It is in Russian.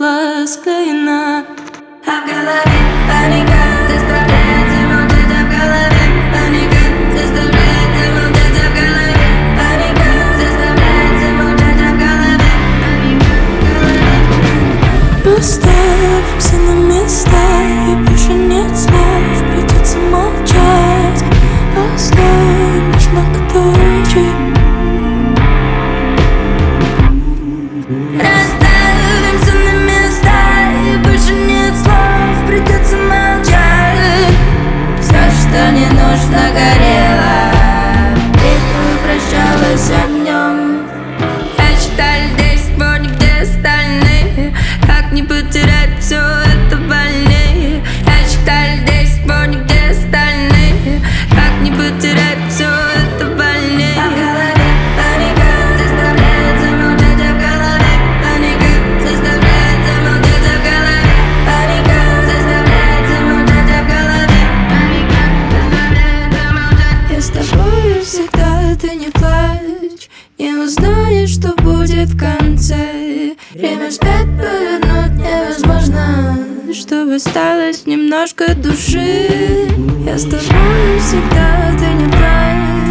стекла склеена. А в голове паника заставляет замолчать, а в голове паника заставляет замолчать, а в голове паника заставляет замолчать, а в голове паника. Расставим все на места, и больше нет слов, придется молчать. Оставим лишь многоточие. Расставим все на места, и больше нет слов, придется молчать. Все, что не нужно, горело, битву прощалась огнем. Я считаю, здесь вот нигде остальные. Как не потерять все это больнее? Я считаю, здесь вот нигде остальные. Как не потерять все это больнее? А в голове паника заставляет замолчать, а в голове паника заставляет замолчать, а в голове паника заставляет замолчать, а в голове паника заставляет замолчать. Я с тобою всегда, ты не плачь, не узнаешь, что будет в конце. Время вспять повернуть невозможно, чтобы осталось немножко души. Я с тобою всегда, ты не плачь.